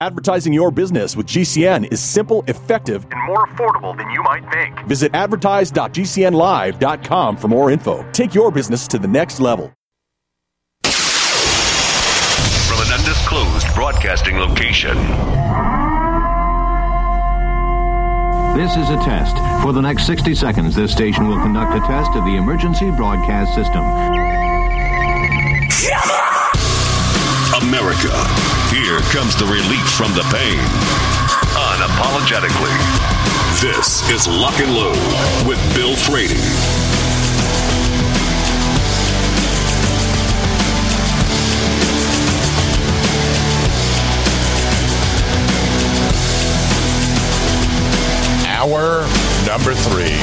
Advertising your business with GCN is simple, effective, and more affordable than you might think. Visit advertise.gcnlive.com for more info. Take your business to the next level. From an undisclosed broadcasting location. This is a test. For the next 60 seconds, this station will conduct a test of the emergency broadcast system. America, here comes the relief from the pain. Unapologetically. This is Lock and Load with Bill Frady. Hour number 3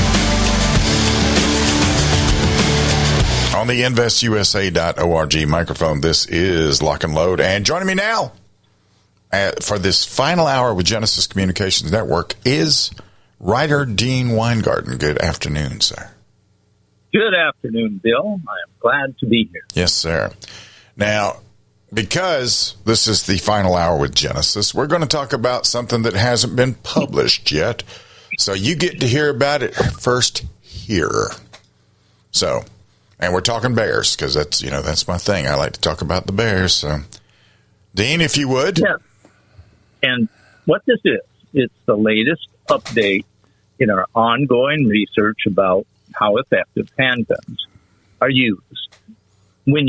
on the investusa.org microphone. This is Lock and Load, and joining me now for this final hour with Genesis Communications Network is writer Dean Weingarten. Good afternoon, sir. Good afternoon, Bill. I am glad to be here. Yes, sir. Now, because this is the final hour with Genesis, we're going to talk about something that hasn't been published yet. So you get to hear about it first here. So, and we're talking Bears because that's my thing. I like to talk about the Bears. So, Dean, if you would. Yeah. And what this is, it's the latest update in our ongoing research about how effective handguns are used in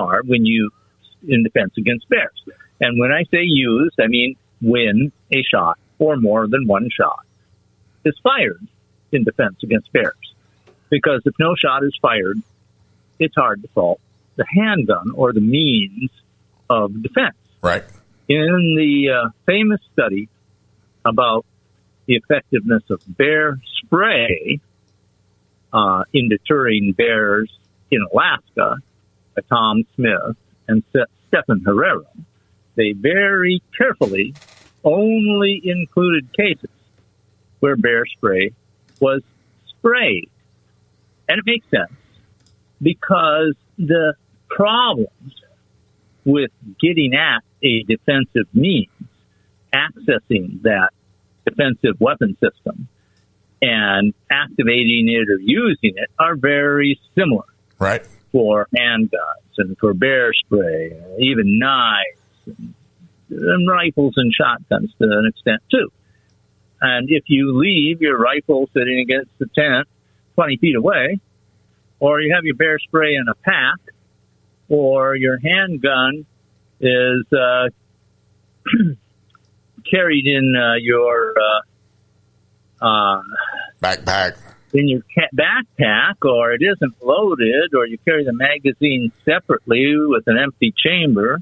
defense against bears. And when I say used, I mean when a shot or more than one shot is fired in defense against bears. Because if no shot is fired, it's hard to fault the handgun or the means of defense. Right. In the famous study about the effectiveness of bear spray in deterring bears in Alaska by Tom Smith and Stephen Herrera, they very carefully only included cases where bear spray was sprayed. And it makes sense because the problems with getting at a defensive means, accessing that defensive weapon system, and activating it or using it are very similar. Right. For handguns and for bear spray, even knives and rifles and shotguns to an extent too. And if you leave your rifle sitting against the tent 20 feet away, or you have your bear spray in a pack, or your handgun is carried in your backpack, in your backpack, or it isn't loaded, or you carry the magazine separately with an empty chamber,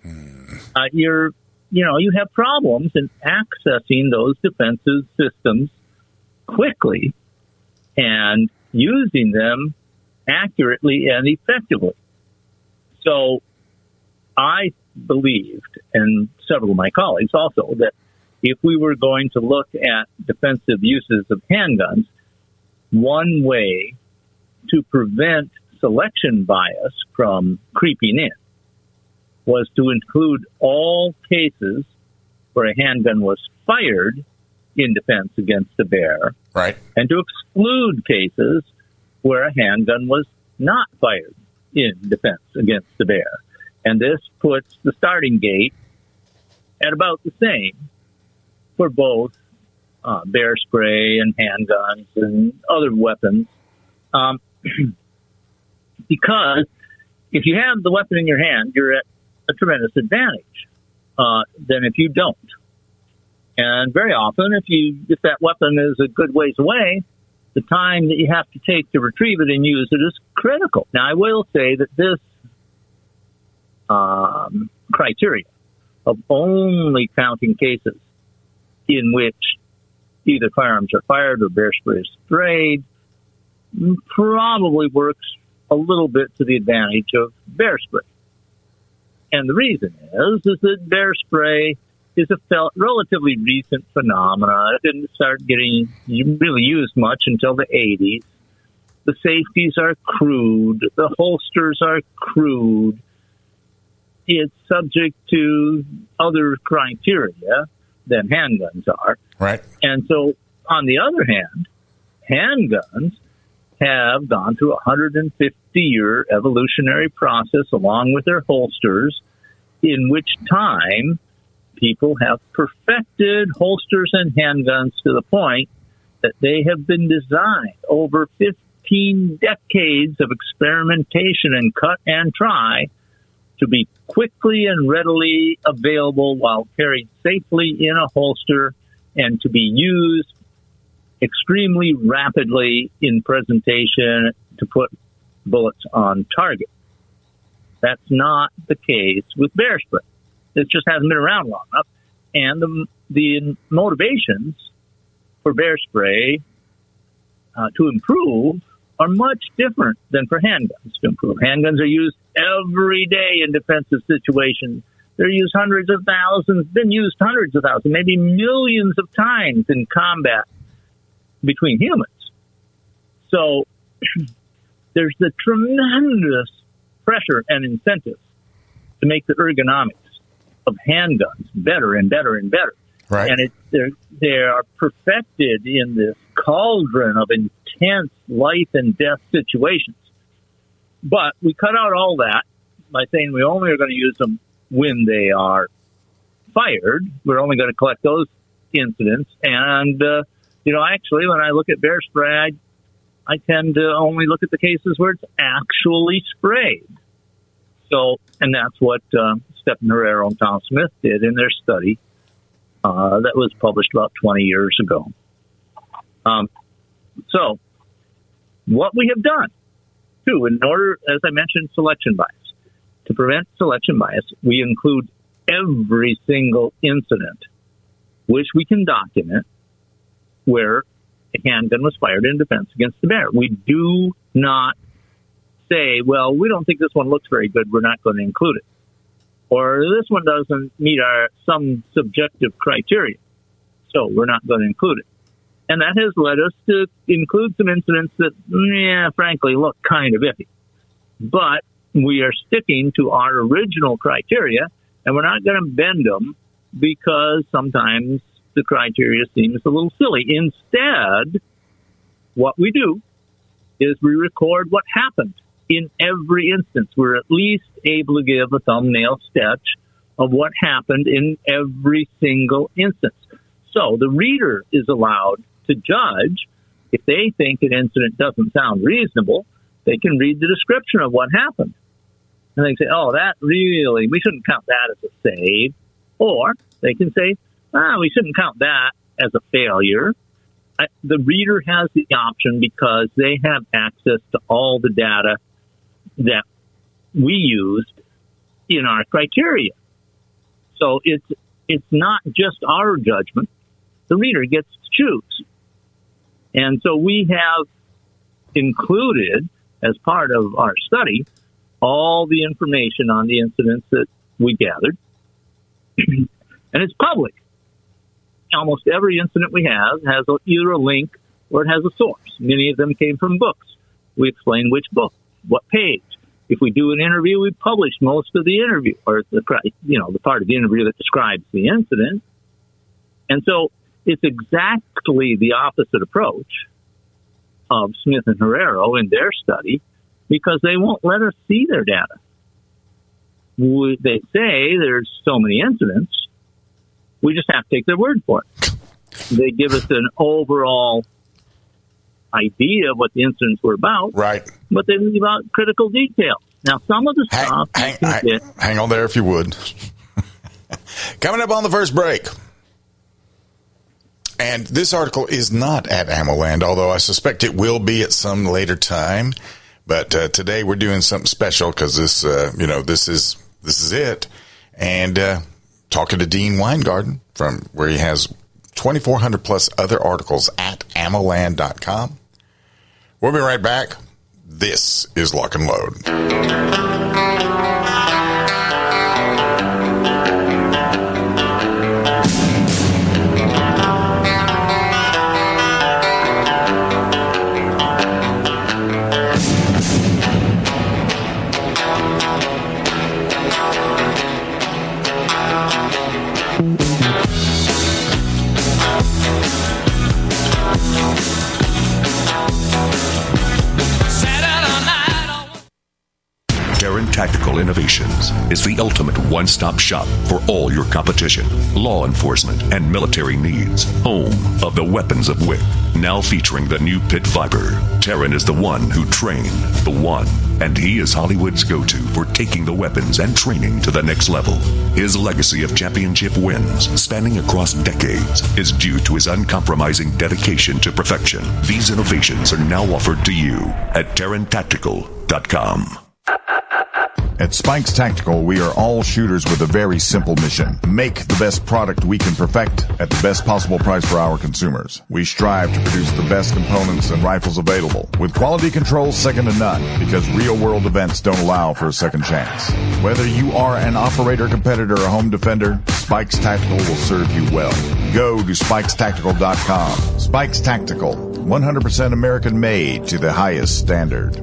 you have problems in accessing those defensive systems quickly and using them accurately and effectively. So I believed, and several of my colleagues also, that if we were going to look at defensive uses of handguns, one way to prevent selection bias from creeping in was to include all cases where a handgun was fired in defense against a bear, right, and to exclude cases where a handgun was not fired in defense against the bear. And this puts the starting gate at about the same for both bear spray and handguns and other weapons. Because if you have the weapon in your hand, you're at a tremendous advantage than if you don't. And very often, if that weapon is a good ways away, the time that you have to take to retrieve it and use it is critical. Now, I will say that this criteria of only counting cases in which either firearms are fired or bear spray is sprayed probably works a little bit to the advantage of bear spray. And the reason is that bear spray is a relatively recent phenomenon. It didn't start getting really used much until the 80s. The safeties are crude. The holsters are crude. It's subject to other criteria than handguns are. Right. And so, on the other hand, handguns have gone through a 150-year evolutionary process along with their holsters, in which time people have perfected holsters and handguns to the point that they have been designed over 15 decades of experimentation and cut and try to be quickly and readily available while carried safely in a holster and to be used extremely rapidly in presentation to put bullets on target. That's not the case with bear spray. It just hasn't been around long enough. And the motivations for bear spray to improve are much different than for handguns to improve. Handguns are used every day in defensive situations. They're used hundreds of thousands, been used hundreds of thousands, maybe millions of times in combat between humans. So there's the tremendous pressure and incentive to make the ergonomics of handguns better and better and better. Right. And they are perfected in this cauldron of intense life and death situations. But we cut out all that by saying we only are going to use them when they are fired. We're only going to collect those incidents. And, actually, when I look at bear spray, I tend to only look at the cases where it's actually sprayed. So, and that's what Stephen Herrero and Tom Smith did in their study that was published about 20 years ago. So, what we have done, too, in order, as I mentioned, selection bias. To prevent selection bias, we include every single incident which we can document where a handgun was fired in defense against the bear. We do not say, well, we don't think this one looks very good, we're not going to include it. Or this one doesn't meet some subjective criteria, so we're not going to include it. And that has led us to include some incidents that, frankly, look kind of iffy. But we are sticking to our original criteria, and we're not going to bend them because sometimes the criteria seems a little silly. Instead, what we do is we record what happened in every instance. We're at least able to give a thumbnail sketch of what happened in every single instance. So the reader is allowed to judge. If they think an incident doesn't sound reasonable, they can read the description of what happened. And they say, oh, that really, we shouldn't count that as a save. Or they can say, we shouldn't count that as a failure. The reader has the option because they have access to all the data that we used in our criteria. So it's not just our judgment. The reader gets to choose. And so we have included, as part of our study, all the information on the incidents that we gathered. And it's public. Almost every incident we have has either a link or it has a source. Many of them came from books. We explain which book, what page. If we do an interview, we publish most of the interview, or the part of the interview that describes the incident. And so it's exactly the opposite approach of Smith and Herrero in their study, because they won't let us see their data. They say there's so many incidents, we just have to take their word for it. They give us an overall idea of what the incidents were about, right? But they leave out critical details. Now, some of the stuff... Hang on there if you would. Coming up on the first break. And this article is not at AmmoLand, although I suspect it will be at some later time. But today we're doing something special because this is it. And talking to Dean Weingarten from where he has 2,400 plus other articles at AmmoLand.com. We'll be right back. This is Lock and Load. Tactical Innovations is the ultimate one-stop shop for all your competition, law enforcement, and military needs. Home of the Weapons of Wick. Now featuring the new pit viper. Terran is the one who trained the one, and he is Hollywood's go-to for taking the weapons and training to the next level. His legacy of championship wins, spanning across decades, is due to his uncompromising dedication to perfection. These innovations are now offered to you at TerranTactical.com. At Spikes Tactical, we are all shooters with a very simple mission. Make the best product we can perfect at the best possible price for our consumers. We strive to produce the best components and rifles available, with quality control second to none, because real-world events don't allow for a second chance. Whether you are an operator, competitor, or home defender, Spikes Tactical will serve you well. Go to SpikesTactical.com. Spikes Tactical, 100% American-made to the highest standard.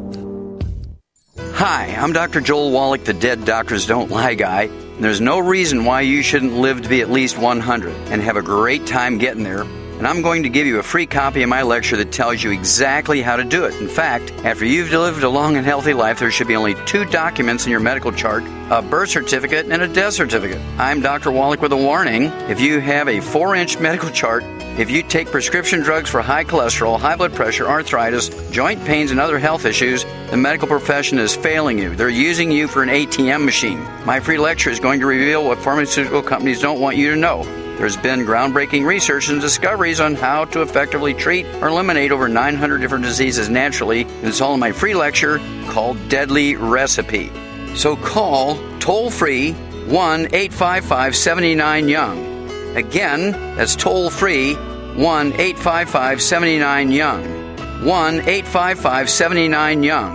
Hi, I'm Dr. Joel Wallach, the Dead Doctors Don't Lie guy. There's no reason why you shouldn't live to be at least 100 and have a great time getting there. And I'm going to give you a free copy of my lecture that tells you exactly how to do it. In fact, after you've lived a long and healthy life, there should be only 2 documents in your medical chart, a birth certificate and a death certificate. I'm Dr. Wallach with a warning. If you have a 4-inch medical chart, if you take prescription drugs for high cholesterol, high blood pressure, arthritis, joint pains, and other health issues, the medical profession is failing you. They're using you for an ATM machine. My free lecture is going to reveal what pharmaceutical companies don't want you to know. There's been groundbreaking research and discoveries on how to effectively treat or eliminate over 900 different diseases naturally, and it's all in my free lecture called Deadly Recipe. So call toll-free 1-855-79-YOUNG. Again, that's toll-free 1-855-79-YOUNG. 1-855-79-YOUNG.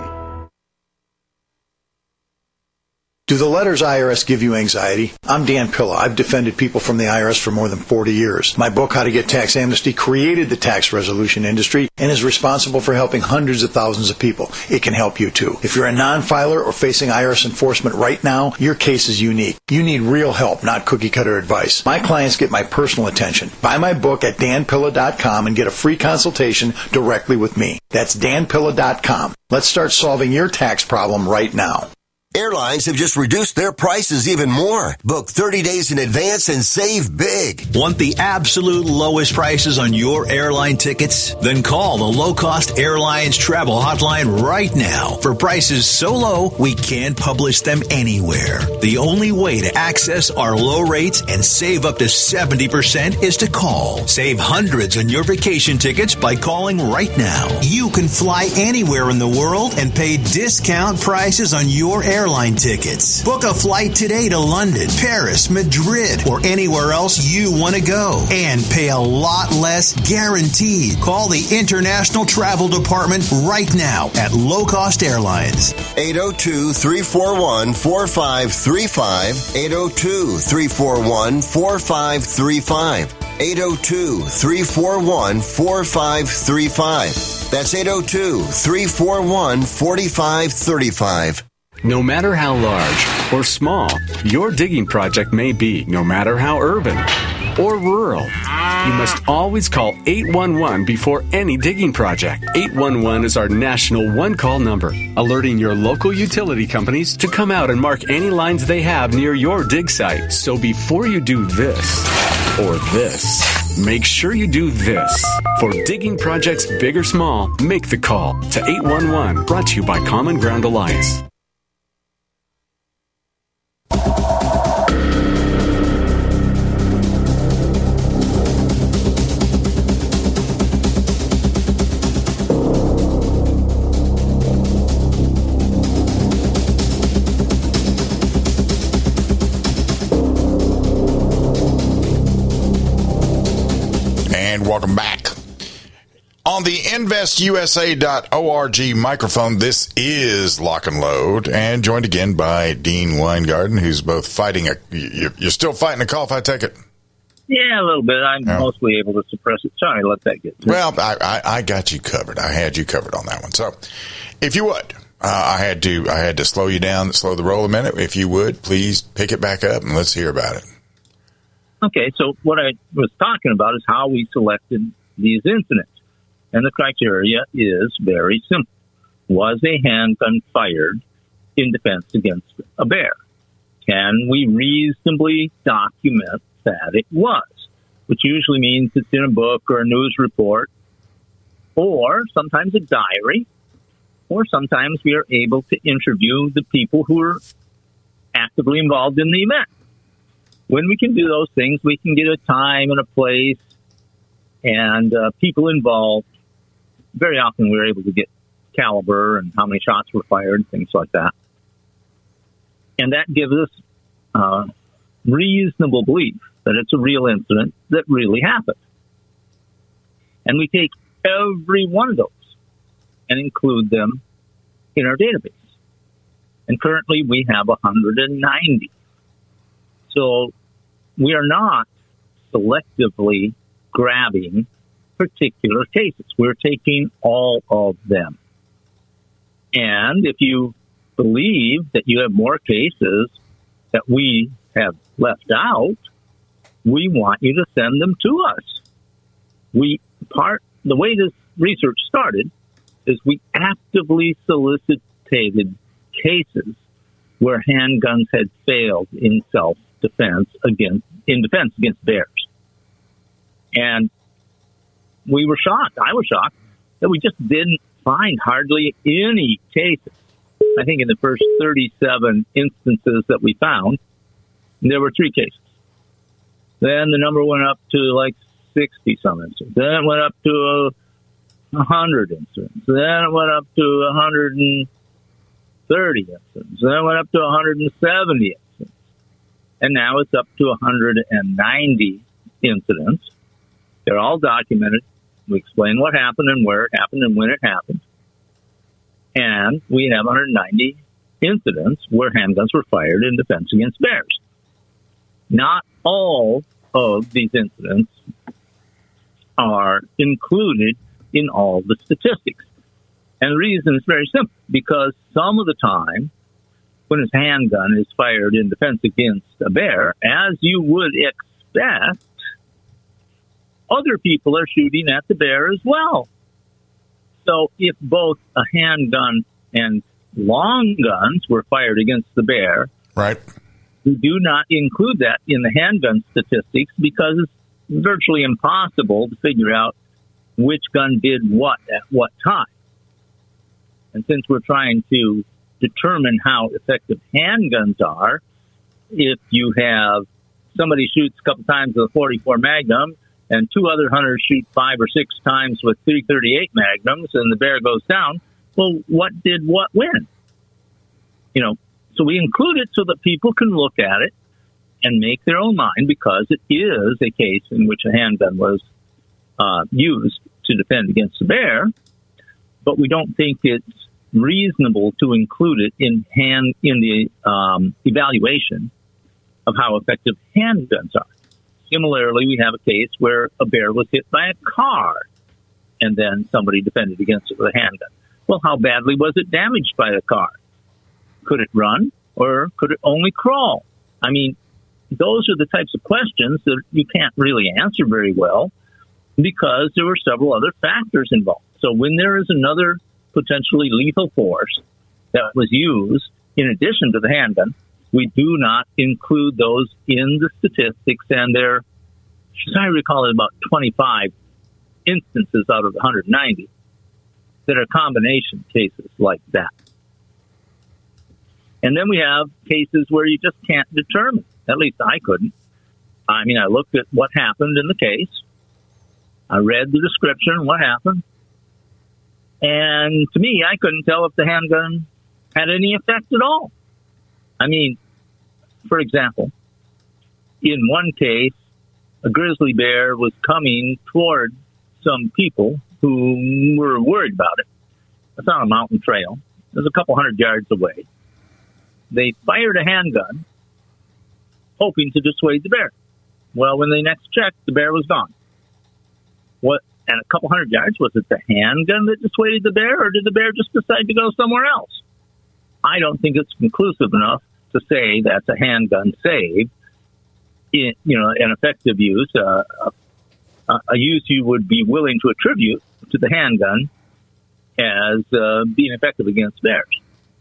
Do the letters IRS give you anxiety? I'm Dan Pilla. I've defended people from the IRS for more than 40 years. My book, How to Get Tax Amnesty, created the tax resolution industry and is responsible for helping hundreds of thousands of people. It can help you too. If you're a non-filer or facing IRS enforcement right now, your case is unique. You need real help, not cookie-cutter advice. My clients get my personal attention. Buy my book at danpilla.com and get a free consultation directly with me. That's danpilla.com. Let's start solving your tax problem right now. Airlines have just reduced their prices even more. Book 30 days in advance and save big. Want the absolute lowest prices on your airline tickets? Then call the Low Cost Airlines Travel Hotline right now for prices so low we can't publish them anywhere. The only way to access our low rates and save up to 70% is to call. Save hundreds on your vacation tickets by calling right now. You can fly anywhere in the world and pay discount prices on your airline tickets. Book a flight today to London, Paris, Madrid, or anywhere else you want to go and pay a lot less guaranteed. Call the International Travel Department right now at Low Cost Airlines. 802-341-4535. 802-341-4535. 802-341-4535. That's 802-341-4535. No matter how large or small your digging project may be, no matter how urban or rural, you must always call 811 before any digging project. 811 is our national one-call number, alerting your local utility companies to come out and mark any lines they have near your dig site. So before you do this or this, make sure you do this. For digging projects big or small, make the call to 811. Brought to you by Common Ground Alliance. Welcome back. On the InvestUSA.org microphone, this is Lock and Load, and joined again by Dean Weingarten, who's both fighting you're still fighting a cough, I take it? Yeah, a little bit. I'm mostly able to suppress it. Sorry, let that get through. Well, I got you covered. I had you covered on that one. So, if you would, I had to slow you down, slow the roll a minute. If you would, please pick it back up and let's hear about it. Okay, so what I was talking about is how we selected these incidents. And the criteria is very simple. Was a handgun fired in defense against a bear? Can we reasonably document that it was? Which usually means it's in a book or a news report, or sometimes a diary, or sometimes we are able to interview the people who are actively involved in the event. When we can do those things, we can get a time and a place and people involved. Very often we're able to get caliber and how many shots were fired, things like that. And that gives us reasonable belief that it's a real incident that really happened. And we take every one of those and include them in our database. And currently we have 190. So we are not selectively grabbing particular cases. We're taking all of them. And if you believe that you have more cases that we have left out, we want you to send them to us. The way this research started is we actively solicited cases where handguns had failed in self-defense in defense against bears. And we were shocked. I was shocked that we just didn't find hardly any cases. I think in the first 37 instances that we found, there were 3 cases. Then the number went up to like 60-some incidents. Then it went up to 100 incidents. Then it went up to 130 incidents. Then it went up to 170 incidents. And now it's up to 190 incidents. They're all documented. We explain what happened and where it happened and when it happened. And we have 190 incidents where handguns were fired in defense against bears. Not all of these incidents are included in all the statistics. And the reason is very simple, because some of the time when a handgun is fired in defense against a bear, as you would expect, other people are shooting at the bear as well. So if both a handgun and long guns were fired against the bear, right, we do not include that in the handgun statistics because it's virtually impossible to figure out which gun did what at what time. And since we're trying to determine how effective handguns are, if you have somebody shoots a couple times with a .44 Magnum and 2 other hunters shoot 5 or 6 times with .338 Magnums and the bear goes down, well, what did what win? So we include it so that people can look at it and make their own mind, because it is a case in which a handgun was used to defend against the bear, but we don't think it's reasonable to include it in the evaluation of how effective handguns are. Similarly, we have a case where a bear was hit by a car and then somebody defended against it with a handgun. Well, how badly was it damaged by the car? Could it run or could it only crawl? I mean, those are the types of questions that you can't really answer very well because there were several other factors involved. So when there is another potentially lethal force that was used in addition to the handgun, we do not include those in the statistics, and there, as I recall, about 25 instances out of the 190 that are combination cases like that. And then we have cases where you just can't determine. At least I couldn't. I mean, I looked at what happened in the case. I read the description, what happened. And to me, I couldn't tell if the handgun had any effect at all. I mean, for example, in one case, a grizzly bear was coming toward some people who were worried about it. It's on a mountain trail. It was a couple 100 yards away. They fired a handgun, hoping to dissuade the bear. Well, when they next checked, the bear was gone. What? And a couple 100 yards, was it the handgun that dissuaded the bear, or did the bear just decide to go somewhere else? I don't think it's conclusive enough to say that's a handgun save. An effective use, a use you would be willing to attribute to the handgun as being effective against bears.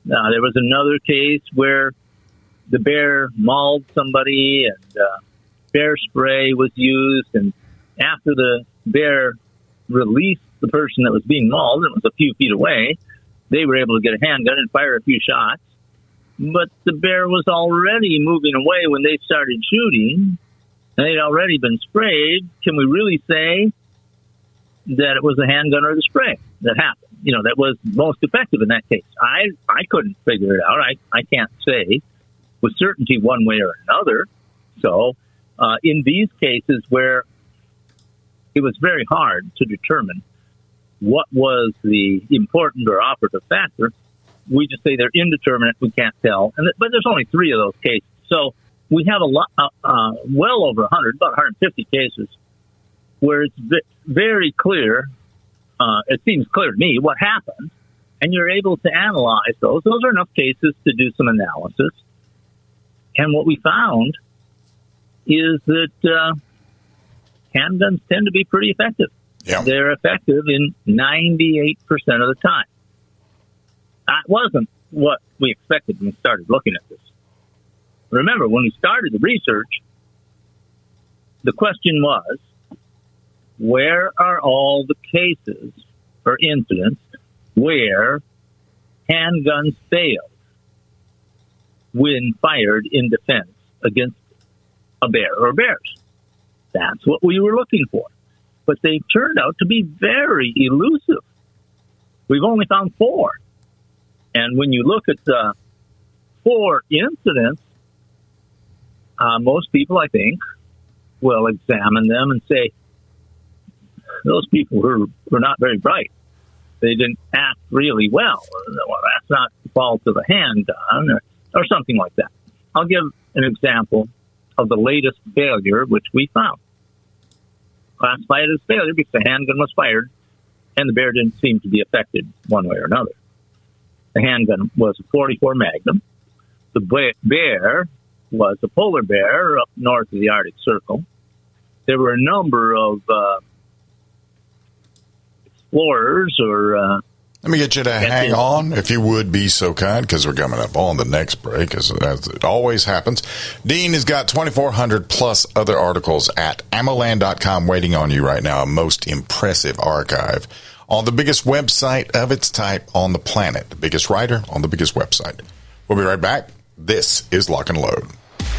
There was another case where the bear mauled somebody and bear spray was used. And after the bear released the person that was being mauled, and it was a few feet away, they were able to get a handgun and fire a few shots. But the bear was already moving away when they started shooting. They'd already been sprayed. Can we really say that it was the handgun or the spray that happened? That was most effective in that case. I couldn't figure it out. I can't say with certainty one way or another. So in these cases where it was very hard to determine what was the important or operative factor, we just say they're indeterminate. We can't tell. But there's only 3 of those cases. So we have a lot, well over 100, about 150 cases where it's very clear. It seems clear to me what happened, and you're able to analyze those. Those are enough cases to do some analysis. And what we found is that handguns tend to be pretty effective. Yeah. They're effective in 98% of the time. That wasn't what we expected when we started looking at this. Remember, when we started the research, the question was, where are all the cases or incidents where handguns failed when fired in defense against a bear or bears? That's what we were looking for. But they turned out to be very elusive. We've only found 4. And when you look at the 4 incidents, most people, I think, will examine them and say, those people were not very bright. They didn't act really well. Well, that's not the fault of the handgun or something like that. I'll give an example of the latest failure, which we found. Classified as failure because the handgun was fired and the bear didn't seem to be affected one way or another. The handgun was a .44 Magnum. The bear was a polar bear up north of the Arctic Circle. There were a number of explorers or... Let me get you to hang on, if you would be so kind, because we're coming up on the next break, as it always happens. Dean has got 2,400 plus other articles at AmmoLand.com waiting on you right now, a most impressive archive on the biggest website of its type on the planet, the biggest writer on the biggest website. We'll be right back. This is Lock and Load.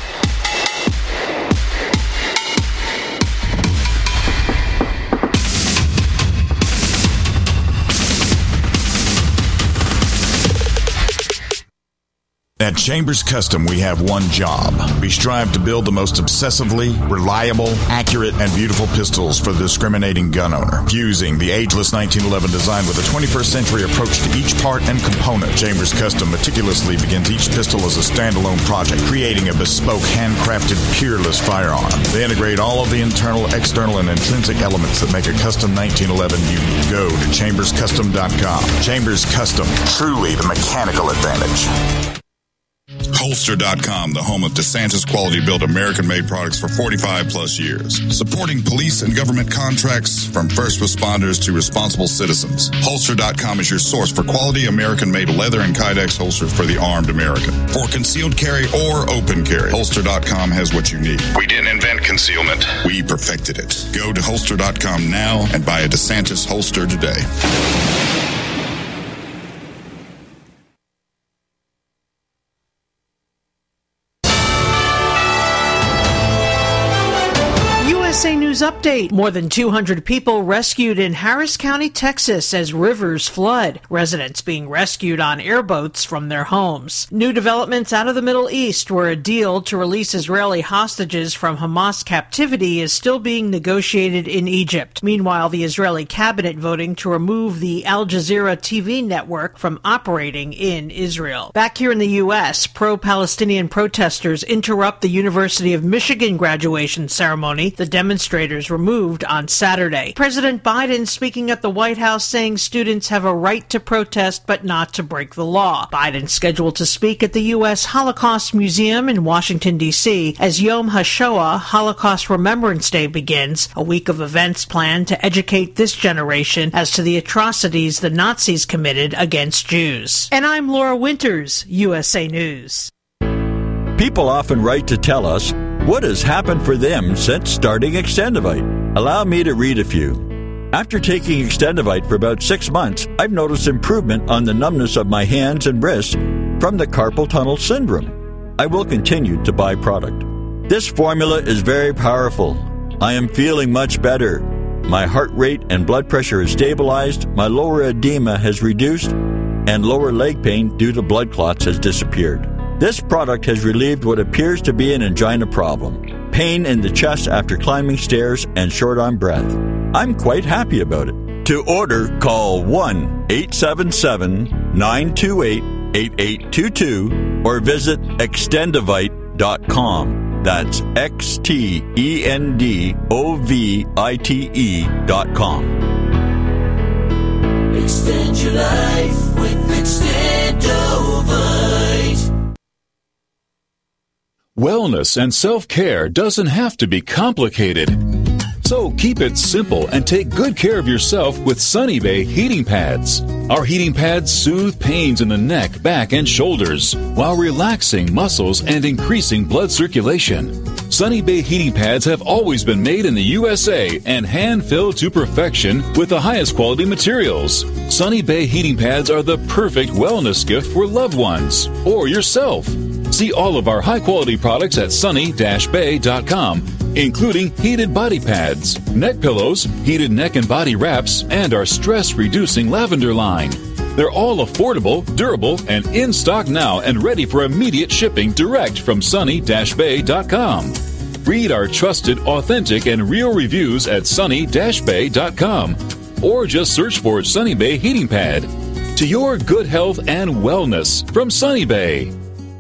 At Chambers Custom, we have one job. We strive to build the most obsessively reliable, accurate, and beautiful pistols for the discriminating gun owner. Fusing the ageless 1911 design with a 21st century approach to each part and component, Chambers Custom meticulously begins each pistol as a standalone project, creating a bespoke, handcrafted, peerless firearm. They integrate all of the internal, external, and intrinsic elements that make a custom 1911 unique. Go to chamberscustom.com. Chambers Custom, truly the mechanical advantage. Holster.com, the home of DeSantis quality-built American-made products for 45 plus years. Supporting police and government contracts from first responders to responsible citizens. Holster.com is your source for quality American-made leather and Kydex holsters for the armed American. For concealed carry or open carry, Holster.com has what you need. We didn't invent concealment. We perfected it. Go to Holster.com now and buy a DeSantis holster today. USA News Update. More than 200 people rescued in Harris County, Texas as rivers flood. Residents being rescued on airboats from their homes. New developments out of the Middle East, where a deal to release Israeli hostages from Hamas captivity is still being negotiated in Egypt. Meanwhile, the Israeli cabinet voting to remove the Al Jazeera TV network from operating in Israel. Back here in the U.S., pro-Palestinian protesters interrupt the University of Michigan graduation ceremony. The demonstrators removed on Saturday. President Biden speaking at the White House saying students have a right to protest but not to break the law. Biden scheduled to speak at the U.S. Holocaust Museum in Washington, D.C. as Yom HaShoah, Holocaust Remembrance Day, begins, a week of events planned to educate this generation as to the atrocities the Nazis committed against Jews. And I'm Laura Winters, USA News. People often write to tell us what has happened for them since starting Extendivite. Allow me to read a few. After taking Extendivite for about 6 months, I've noticed improvement on the numbness of my hands and wrists from the carpal tunnel syndrome. I will continue to buy product. This formula is very powerful. I am feeling much better. My heart rate and blood pressure is stabilized, my lower edema has reduced, and lower leg pain due to blood clots has disappeared. This product has relieved what appears to be an angina problem, pain in the chest after climbing stairs, and short on breath. I'm quite happy about it. To order, call 1-877-928-8822 or visit extendivite.com. That's XTENDOVITE.com. Extend your life with Extendovite. Wellness and self-care doesn't have to be complicated. So keep it simple and take good care of yourself with Sunny Bay heating pads. Our heating pads soothe pains in the neck, back, and shoulders while relaxing muscles and increasing blood circulation. Sunny Bay heating pads have always been made in the USA and hand-filled to perfection with the highest quality materials. Sunny Bay heating pads are the perfect wellness gift for loved ones or yourself. See all of our high-quality products at sunny-bay.com, including heated body pads, neck pillows, heated neck and body wraps, and our stress-reducing lavender line. They're all affordable, durable, and in stock now and ready for immediate shipping direct from sunny-bay.com. Read our trusted, authentic, and real reviews at sunny-bay.com or just search for Sunny Bay Heating Pad. To your good health and wellness from Sunny Bay.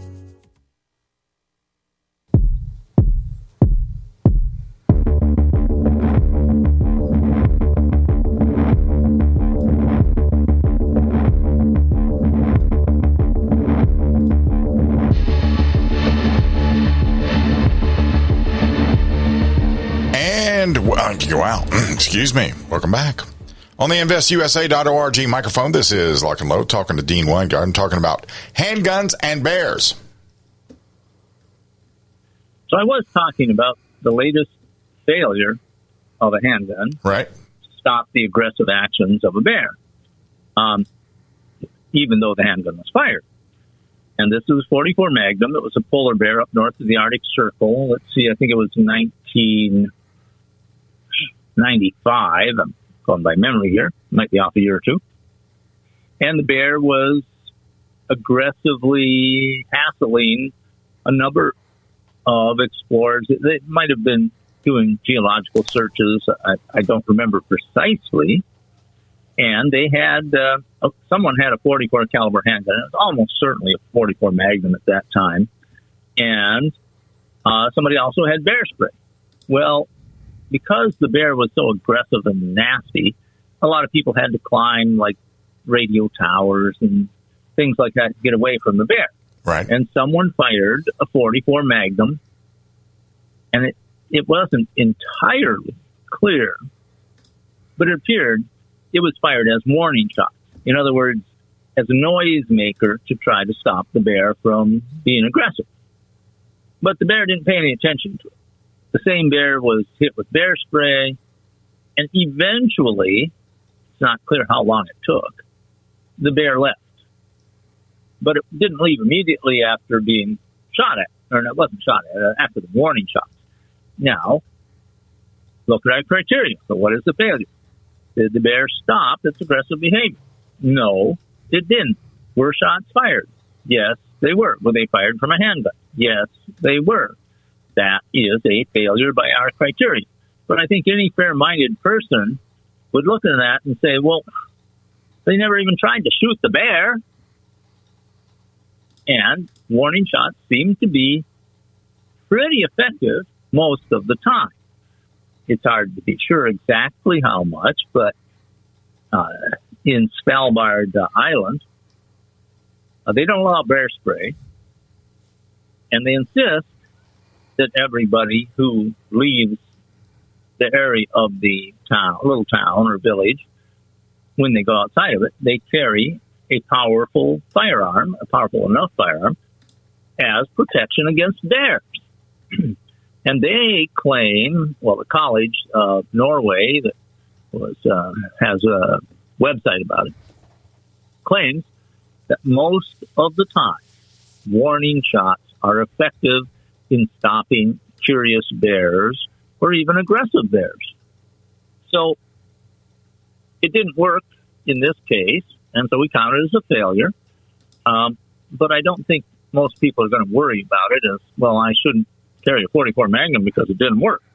Wow. Excuse me. Welcome back. On the InvestUSA.org microphone, this is Lock and Load talking to Dean Weingarten, talking about handguns and bears. So I was talking about the latest failure of a handgun. Right. To stop the aggressive actions of a bear, even though the handgun was fired. And this was 44 Magnum. It was a polar bear up north of the Arctic Circle. Let's see, I think it was 1995. I'm going by memory here. Might be off a year or two. And the bear was aggressively hassling a number of explorers. They might have been doing geological searches. I don't remember precisely. And they had, someone had a 44 caliber handgun. It was almost certainly a 44 Magnum at that time. And somebody also had bear spray. Well, because the bear was so aggressive and nasty, a lot of people had to climb like radio towers and things like that to get away from the bear. Right. And someone fired a 44 Magnum, and it wasn't entirely clear, but it appeared it was fired as warning shots. In other words, as a noise maker to try to stop the bear from being aggressive. But the bear didn't pay any attention to it. The same bear was hit with bear spray, and eventually, it's not clear how long it took, the bear left. But it didn't leave immediately after being shot at, or it wasn't shot at, after the warning shots. Now, look at our criteria. So what is the failure? Did the bear stop its aggressive behavior? No, it didn't. Were shots fired? Yes, they were. Were they fired from a handgun? Yes, they were. That is a failure by our criteria. But I think any fair-minded person would look at that and say, well, they never even tried to shoot the bear. And warning shots seem to be pretty effective most of the time. It's hard to be sure exactly how much, but in Svalbard Island, they don't allow bear spray, and they insist that everybody who leaves the area of the town, little town or village, when they go outside of it, they carry a powerful firearm, a powerful enough firearm, as protection against bears. And they claim, well, the College of Norway that has a website about it, claims that most of the time warning shots are effective in stopping curious bears or even aggressive bears. So it didn't work in this case, and so we count it as a failure. But I don't think most people are going to worry about it as, well, I shouldn't carry a .44 Magnum because it didn't work.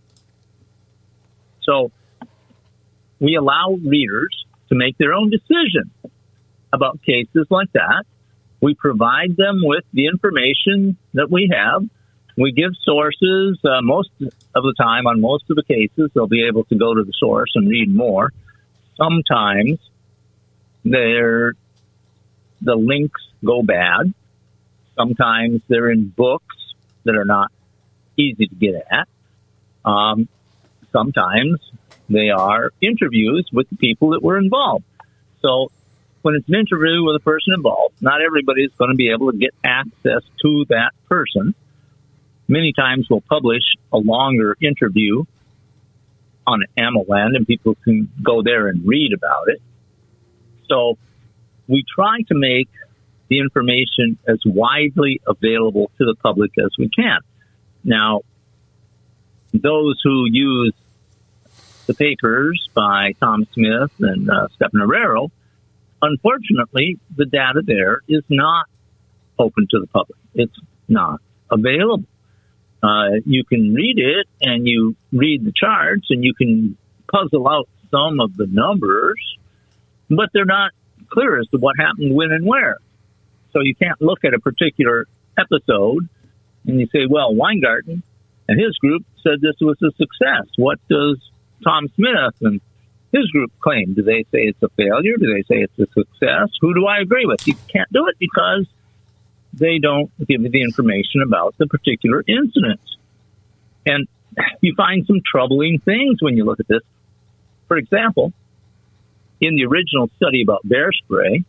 So we allow readers to make their own decision about cases like that. We provide them with the information that we have. We give sources. Most of the time, on most of the cases, they'll be able to go to the source and read more. Sometimes the links go bad. Sometimes they're in books that are not easy to get at. Sometimes they are interviews with the people that were involved. So when it's an interview with a person involved, not everybody is going to be able to get access to that person. Many times we'll publish a longer interview on AmmoLand, and people can go there and read about it. So we try to make the information as widely available to the public as we can. Now, those who use the papers by Tom Smith and Stephan Herrero, unfortunately, the data there is not open to the public. It's not available. You can read it, and you read the charts, and you can puzzle out some of the numbers, but they're not clear as to what happened when and where. So you can't look at a particular episode and you say, well, Weingarten and his group said this was a success. What does Tom Smith and his group claim? Do they say it's a failure? Do they say it's a success? Who do I agree with? You can't do it because they don't give you the information about the particular incident. And you find some troubling things when you look at this. For example, in the original study about bear spray,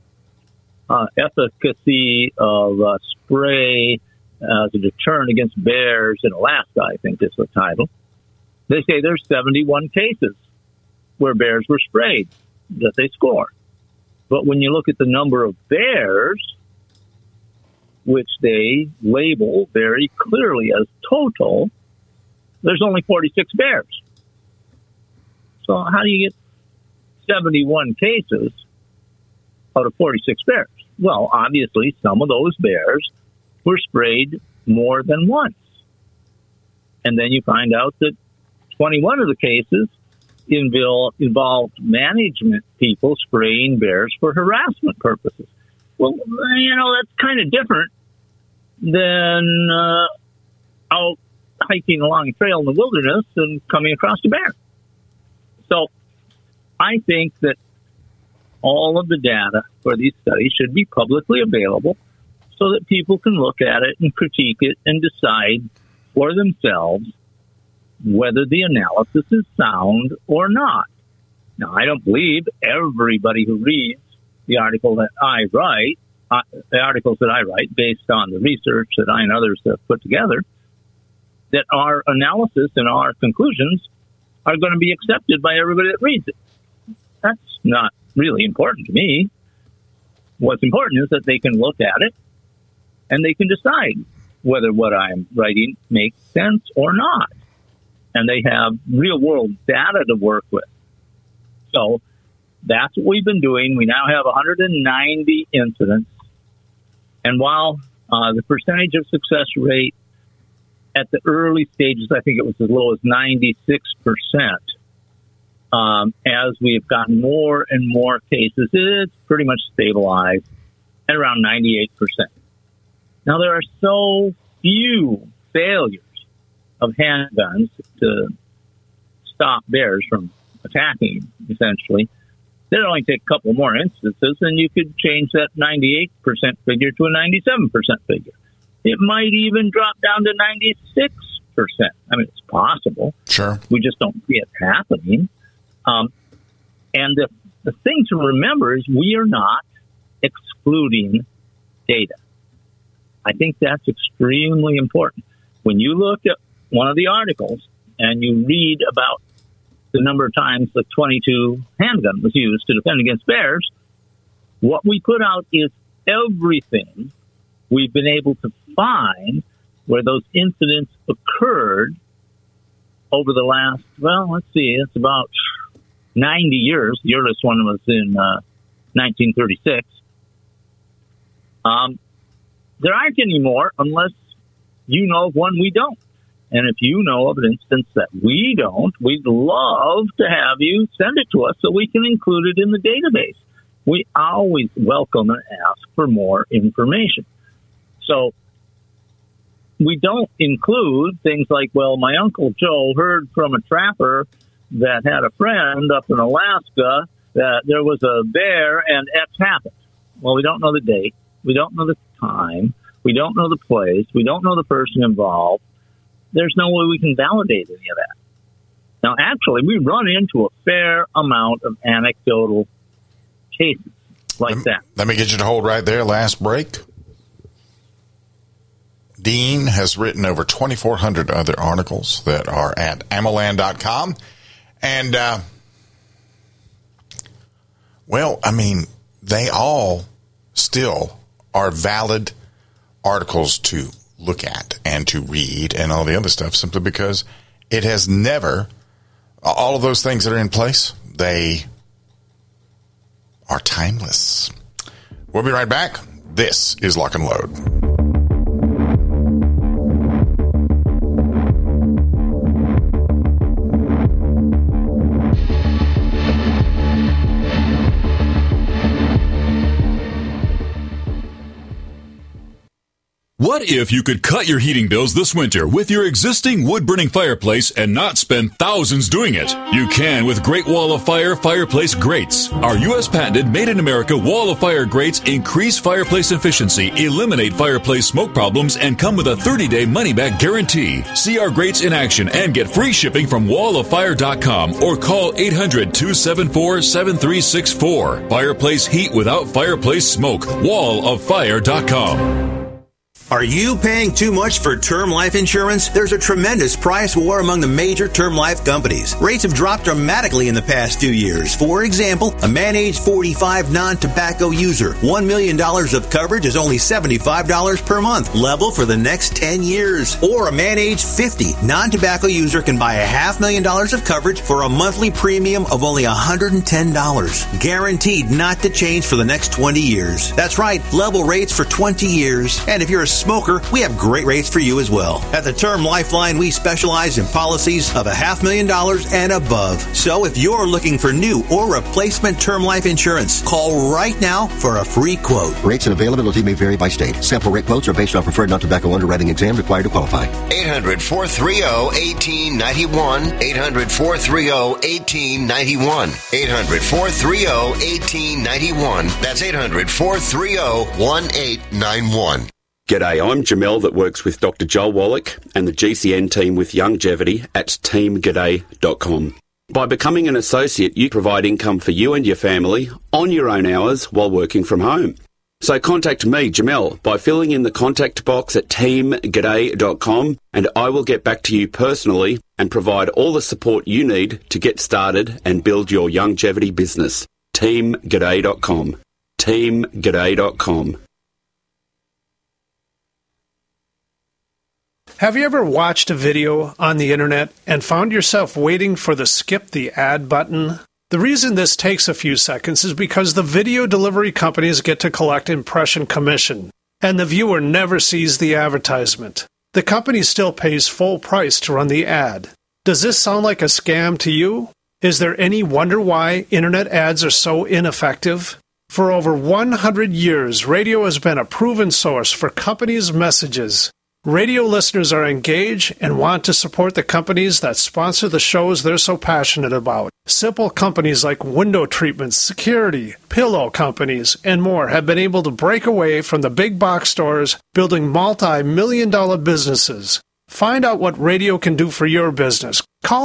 efficacy of spray as a deterrent against bears in Alaska, I think is the title. They say there's 71 cases where bears were sprayed that they score. But when you look at the number of bears, which they label very clearly as total, there's only 46 bears. So how do you get 71 cases out of 46 bears? Well, obviously, some of those bears were sprayed more than once. And then you find out that 21 of the cases involved management people spraying bears for harassment purposes. Well, that's kind of different than out hiking along a trail in the wilderness and coming across a bear. So I think that all of the data for these studies should be publicly available so that people can look at it and critique it and decide for themselves whether the analysis is sound or not. Now, I don't believe everybody who reads the article that I write, the articles that I write based on the research that I and others have put together, that our analysis and our conclusions are going to be accepted by everybody that reads it. That's not really important to me. What's important is that they can look at it and they can decide whether what I'm writing makes sense or not. And they have real-world data to work with. So that's what we've been doing. We now have 190 incidents. And while the percentage of success rate at the early stages, I think it was as low as 96%, as we've gotten more and more cases, it's pretty much stabilized at around 98%. Now, there are so few failures of handguns to stop bears from attacking, essentially. It'd only take a couple more instances, and you could change that 98% figure to a 97% figure. It might even drop down to 96%. I mean, it's possible. Sure. We just don't see it happening. And the thing to remember is we are not excluding data. I think that's extremely important. When you look at one of the articles and you read about the number of times the .22 handgun was used to defend against bears, what we put out is everything we've been able to find where those incidents occurred over the last, it's about 90 years. The earliest one was in 1936. There aren't any more unless you know of one we don't. And if you know of an instance that we don't, we'd love to have you send it to us so we can include it in the database. We always welcome and ask for more information. So we don't include things like, well, my Uncle Joe heard from a trapper that had a friend up in Alaska that there was a bear and X happened. Well, we don't know the date. We don't know the time. We don't know the place. We don't know the person involved. There's no way we can validate any of that. Now, actually, we run into a fair amount of anecdotal cases like that. Let me get you to hold right there. Last break. Dean has written over 2,400 other articles that are at AmmoLand.com. And, they all still are valid articles to look at and to read and all the other stuff, simply because it has never, all of those things that are in place, they are timeless. We'll be right back. This is Lock and Load. What if you could cut your heating bills this winter with your existing wood-burning fireplace and not spend thousands doing it? You can with Great Wall of Fire fireplace grates. Our U.S. patented made-in-America Wall of Fire grates increase fireplace efficiency, eliminate fireplace smoke problems, and come with a 30-day money-back guarantee. See our grates in action and get free shipping from walloffire.com or call 800-274-7364. Fireplace heat without fireplace smoke. walloffire.com. Are you paying too much for term life insurance? There's a tremendous price war among the major term life companies. Rates have dropped dramatically in the past few years. For example, a man age 45 non-tobacco user, $1 million of coverage is only $75 per month, level for the next 10 years. Or a man age 50 non-tobacco user can buy $500,000 of coverage for a monthly premium of only $110, guaranteed not to change for the next 20 years. That's right, level rates for 20 years. And if you're a smoker, we have great rates for you as well. At the Term Lifeline, we specialize in policies of $500,000 and above. So if you're looking for new or replacement term life insurance, call right now for a free quote. Rates and availability may vary by state. Sample rate quotes are based on preferred non-tobacco underwriting exam required to qualify. 800-430-1891. 800-430-1891. 800-430-1891. That's 800-430-1891. G'day, I'm Jamel that works with Dr. Joel Wallach and the GCN team with Youngevity at teamg'day.com. By becoming an associate, you provide income for you and your family on your own hours while working from home. So contact me, Jamel, by filling in the contact box at teamg'day.com and I will get back to you personally and provide all the support you need to get started and build your Youngevity business. teamg'day.com. teamg'day.com. Have you ever watched a video on the internet and found yourself waiting for the skip the ad button? The reason this takes a few seconds is because the video delivery companies get to collect impression commission, and the viewer never sees the advertisement. The company still pays full price to run the ad. Does this sound like a scam to you? Is there any wonder why internet ads are so ineffective? For over 100 years, radio has been a proven source for companies' messages. Radio listeners are engaged and want to support the companies that sponsor the shows they're so passionate about. Simple companies like window treatments, security, pillow companies, and more have been able to break away from the big box stores, building multi-million-dollar businesses. Find out what radio can do for your business. Call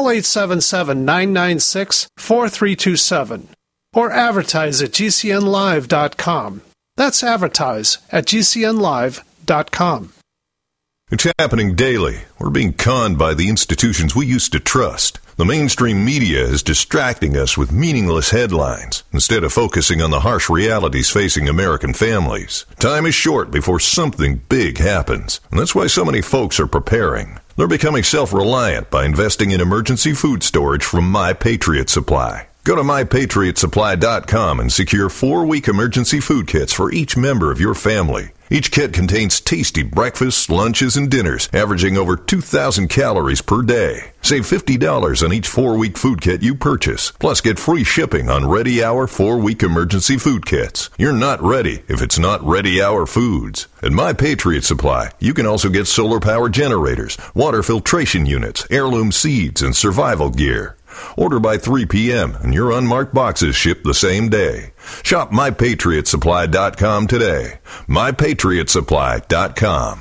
877-996-4327 or advertise at gcnlive.com. That's advertise at gcnlive.com. It's happening daily. We're being conned by the institutions we used to trust. The mainstream media is distracting us with meaningless headlines instead of focusing on the harsh realities facing American families. Time is short before something big happens, and that's why so many folks are preparing. They're becoming self-reliant by investing in emergency food storage from My Patriot Supply. Go to MyPatriotSupply.com and secure 4-week emergency food kits for each member of your family. Each kit contains tasty breakfasts, lunches, and dinners, averaging over 2,000 calories per day. Save $50 on each 4-week food kit you purchase. Plus, get free shipping on Ready Hour 4-week emergency food kits. You're not ready if it's not Ready Hour foods. At My Patriot Supply, you can also get solar power generators, water filtration units, heirloom seeds, and survival gear. Order by 3 p.m. and your unmarked boxes ship the same day. Shop MyPatriotSupply.com today. MyPatriotSupply.com.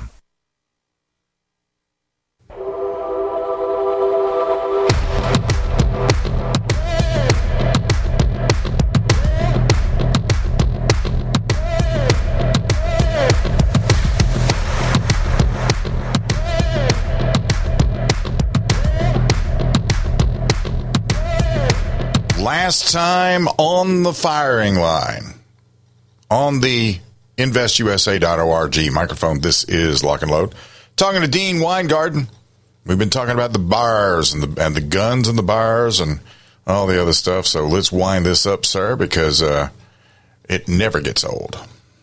Last time on the firing line, on the InvestUSA.org microphone, this is Lock and Load. Talking to Dean Weingarten. We've been talking about the bars and the guns and the bars and all the other stuff. So let's wind this up, sir, because it never gets old.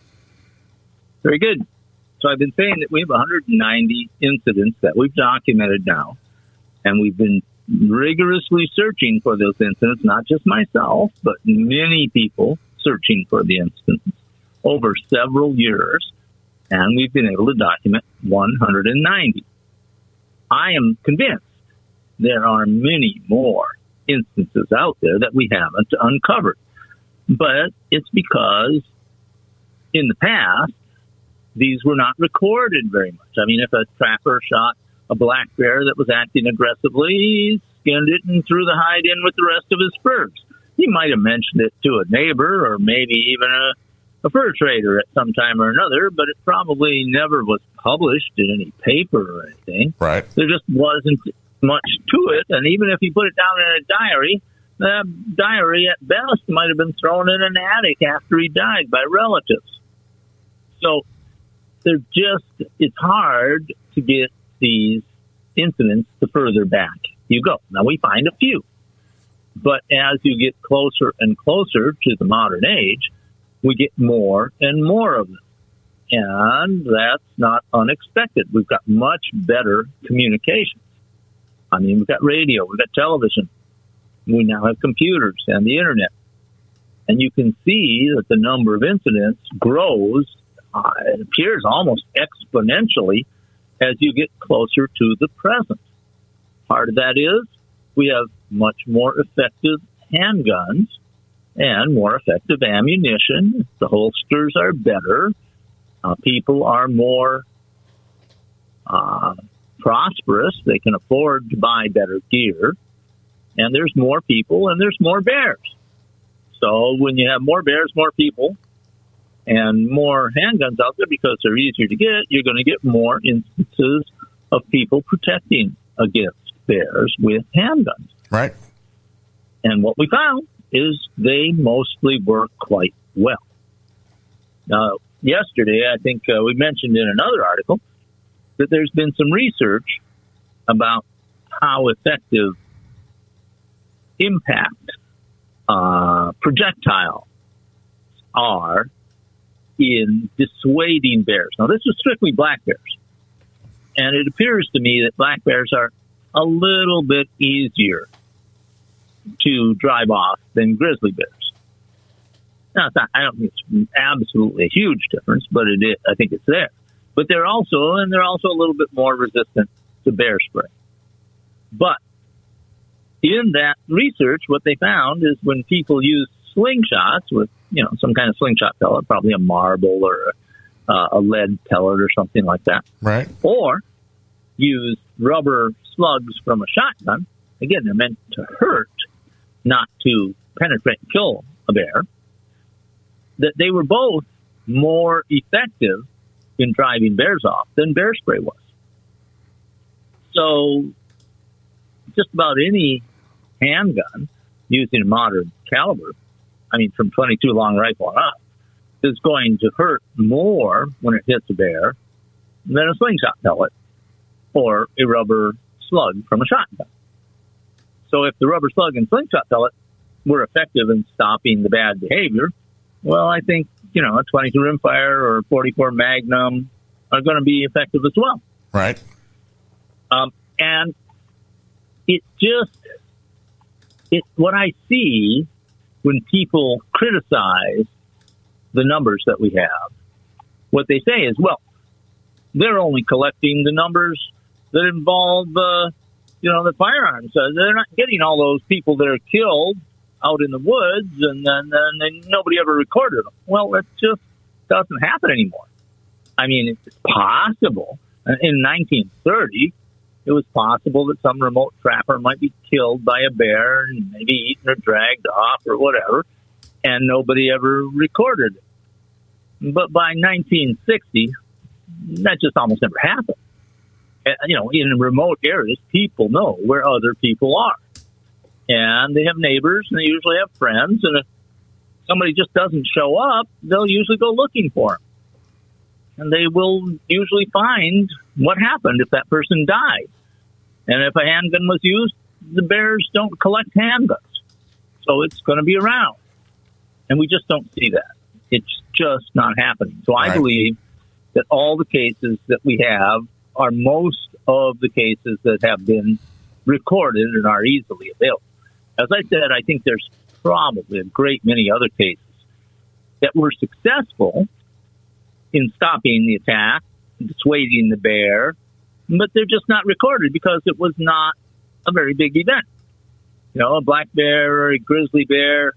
Very good. So I've been saying that we have 190 incidents that we've documented now, and we've been rigorously searching for those incidents, not just myself, but many people searching for the incidents over several years, and we've been able to document 190. I am convinced there are many more instances out there that we haven't uncovered, but it's because in the past, these were not recorded very much. I mean, if a trapper shot a black bear that was acting aggressively, he skinned it and threw the hide in with the rest of his furs. He might have mentioned it to a neighbor or maybe even a fur trader at some time or another, but it probably never was published in any paper or anything. Right. There just wasn't much to it, and even if he put it down in a diary, the diary at best might have been thrown in an attic after he died by relatives. So it's hard to get these incidents the further back you go. Now, we find a few, but as you get closer and closer to the modern age, we get more and more of them. And that's not unexpected. We've got much better communications. I mean, we've got radio, we've got television, we now have computers and the internet. And you can see that the number of incidents grows, it appears almost exponentially, as you get closer to the present. Part of that is we have much more effective handguns and more effective ammunition. The holsters are better. People are more prosperous. They can afford to buy better gear. And there's more people and there's more bears. So when you have more bears, more people, and more handguns out there because they're easier to get, you're going to get more instances of people protecting against bears with handguns. Right. And what we found is they mostly work quite well. Now, yesterday, I think we mentioned in another article that there's been some research about how effective impact projectiles are in dissuading bears. Now, this is strictly black bears. And it appears to me that black bears are a little bit easier to drive off than grizzly bears. Now, I don't think it's absolutely a huge difference, but it is, I think it's there. But they're also a little bit more resistant to bear spray. But in that research, what they found is when people use slingshots with, some kind of slingshot pellet, probably a marble or a lead pellet or something like that, right? Or use rubber slugs from a shotgun. Again, they're meant to hurt, not to penetrate and kill a bear. That they were both more effective in driving bears off than bear spray was. So just about any handgun using a modern caliber, from 22 long rifle on up, is going to hurt more when it hits a bear than a slingshot pellet or a rubber slug from a shotgun. So if the rubber slug and slingshot pellet were effective in stopping the bad behavior, well, I think, a 22 rimfire or a 44 Magnum are going to be effective as well. Right. And what I see when people criticize the numbers that we have, what they say is, well, they're only collecting the numbers that involve, the firearms. They're not getting all those people that are killed out in the woods, and then nobody ever recorded them. Well, that just doesn't happen anymore. It's possible. In 1930, it was possible that some remote trapper might be killed by a bear and maybe eaten or dragged off or whatever, and nobody ever recorded it. But by 1960, that just almost never happened. In remote areas, people know where other people are. And they have neighbors, and they usually have friends. And if somebody just doesn't show up, they'll usually go looking for them. And they will usually find what happened if that person died. And if a handgun was used, the bears don't collect handguns. So it's going to be around. And we just don't see that. It's just not happening. So I believe that all the cases that we have are most of the cases that have been recorded and are easily available. As I said, I think there's probably a great many other cases that were successful in stopping the attack, dissuading the bear, but they're just not recorded because it was not a very big event. A black bear or a grizzly bear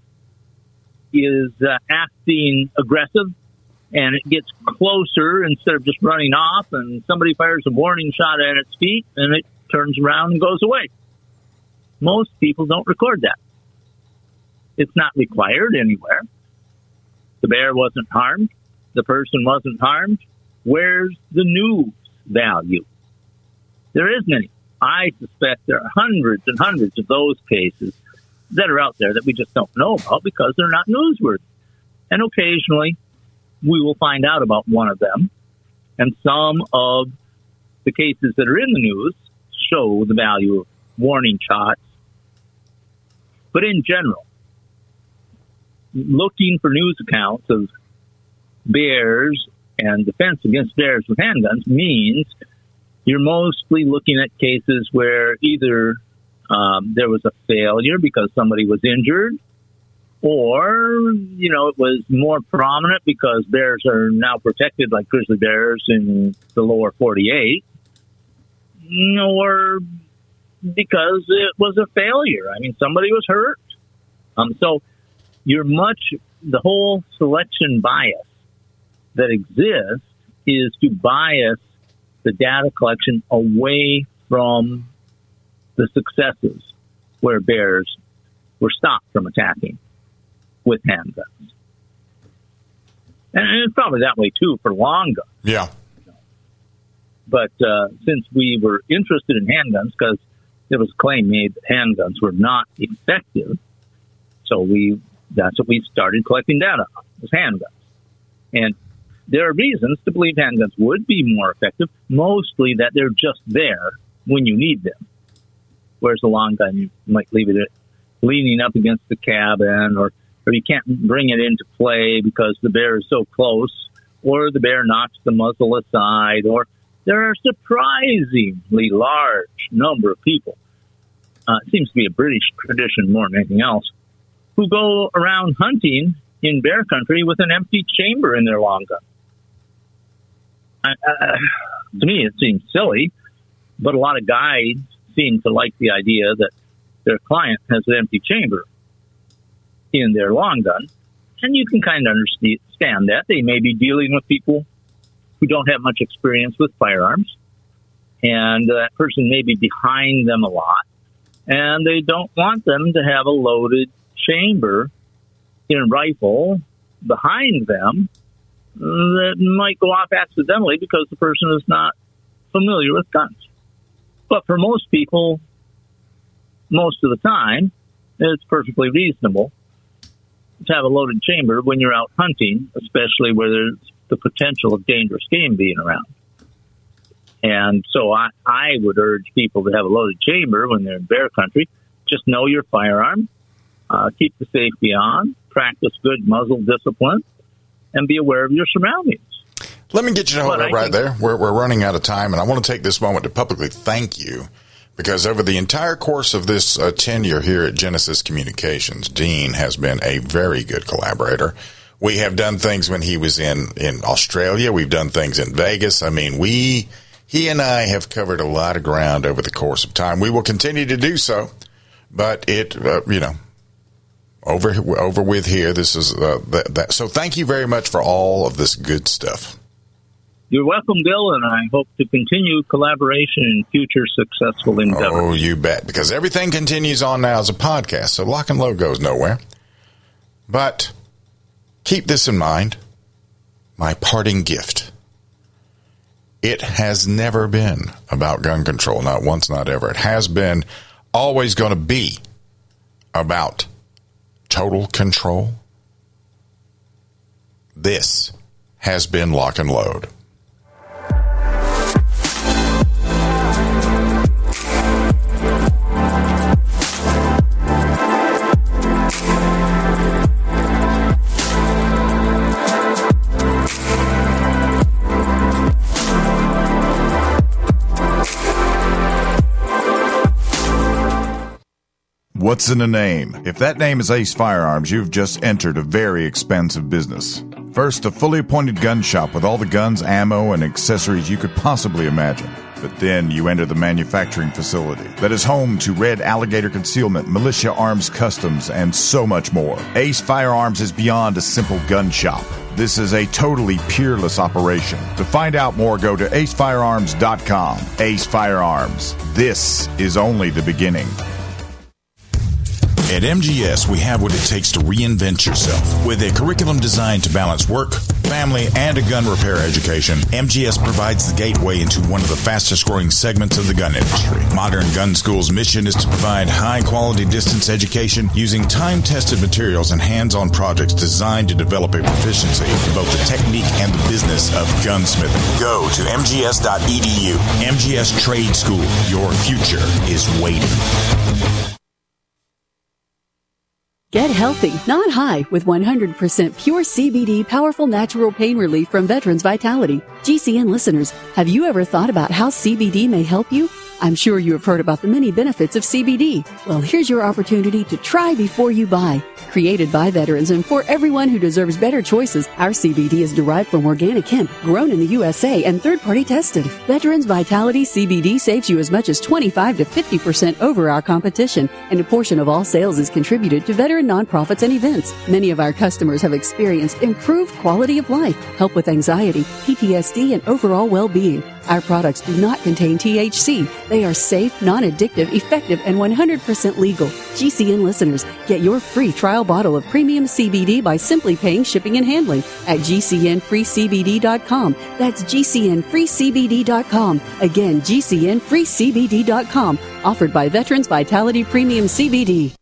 is acting aggressive, and it gets closer instead of just running off, and somebody fires a warning shot at its feet, and it turns around and goes away. Most people don't record that. It's not required anywhere. The bear wasn't harmed. The person wasn't harmed. Where's the news value? There isn't any. I suspect there are hundreds and hundreds of those cases that are out there that we just don't know about because they're not newsworthy. And occasionally, we will find out about one of them. And some of the cases that are in the news show the value of warning shots. But in general, looking for news accounts of bears and defense against bears with handguns means you're mostly looking at cases where either there was a failure because somebody was injured, or, it was more prominent because bears are now protected like grizzly bears in the lower 48, or because it was a failure. Somebody was hurt. So the whole selection bias that exists is to bias the data collection away from the successes where bears were stopped from attacking with handguns. And it's probably that way, too, for long guns. Yeah. But since we were interested in handguns, because there was a claim made that handguns were not effective, so that's what we started collecting data on, was handguns. And there are reasons to believe handguns would be more effective, mostly that they're just there when you need them. Whereas a long gun, you might leave it leaning up against the cabin, or you can't bring it into play because the bear is so close, or the bear knocks the muzzle aside, or there are a surprisingly large number of people, it seems to be a British tradition more than anything else, who go around hunting in bear country with an empty chamber in their long gun. To me, it seems silly, but a lot of guides seem to like the idea that their client has an empty chamber in their long gun. And you can kind of understand that. They may be dealing with people who don't have much experience with firearms, and that person may be behind them a lot, and they don't want them to have a loaded chamber in a rifle behind them that might go off accidentally because the person is not familiar with guns. But for most people, most of the time, it's perfectly reasonable to have a loaded chamber when you're out hunting, especially where there's the potential of dangerous game being around. And so I would urge people to have a loaded chamber when they're in bear country. Just know your firearm, keep the safety on, practice good muzzle discipline, and be aware of your surroundings. Let me get you to hold it right there. We're running out of time, and I want to take this moment to publicly thank you, because over the entire course of this tenure here at Genesis Communications, Dean has been a very good collaborator. We have done things when he was in Australia. We've done things in Vegas. I mean, he and I have covered a lot of ground over the course of time. We will continue to do so, but it, over with here. This is that. So thank you very much for all of this good stuff. You're welcome, Bill, and I hope to continue collaboration in future successful endeavors. Oh, you bet, because everything continues on now as a podcast, so Lock and Load goes nowhere. But keep this in mind, my parting gift. It has never been about gun control, not once, not ever. It has been, always going to be about total control. This has been Lock and Load. What's in a name? If that name is Ace Firearms, you've just entered a very expensive business. First, a fully appointed gun shop with all the guns, ammo, and accessories you could possibly imagine. But then you enter the manufacturing facility that is home to Red Alligator Concealment, Militia Arms Customs, and so much more. Ace Firearms is beyond a simple gun shop. This is a totally peerless operation. To find out more, go to acefirearms.com. Ace Firearms. This is only the beginning. At MGS, we have what it takes to reinvent yourself. With a curriculum designed to balance work, family, and a gun repair education, MGS provides the gateway into one of the fastest-growing segments of the gun industry. Modern Gun School's mission is to provide high-quality distance education using time-tested materials and hands-on projects designed to develop a proficiency in both the technique and the business of gunsmithing. Go to mgs.edu. MGS Trade School. Your future is waiting. Get healthy, not high, with 100% pure CBD powerful natural pain relief from Veterans Vitality. GCN listeners, have you ever thought about how CBD may help you? I'm sure you have heard about the many benefits of CBD. Well, here's your opportunity to try before you buy. Created by veterans and for everyone who deserves better choices, our CBD is derived from organic hemp, grown in the USA, and third-party tested. Veterans Vitality CBD saves you as much as 25 to 50% over our competition, and a portion of all sales is contributed to veteran nonprofits and events. Many of our customers have experienced improved quality of life, help with anxiety, PTSD, and overall well-being. Our products do not contain THC. They are safe, non-addictive, effective, and 100% legal. GCN listeners, get your free trial bottle of premium CBD by simply paying shipping and handling at GCNFreeCBD.com. That's GCNFreeCBD.com. Again, GCNFreeCBD.com. Offered by Veterans Vitality Premium CBD.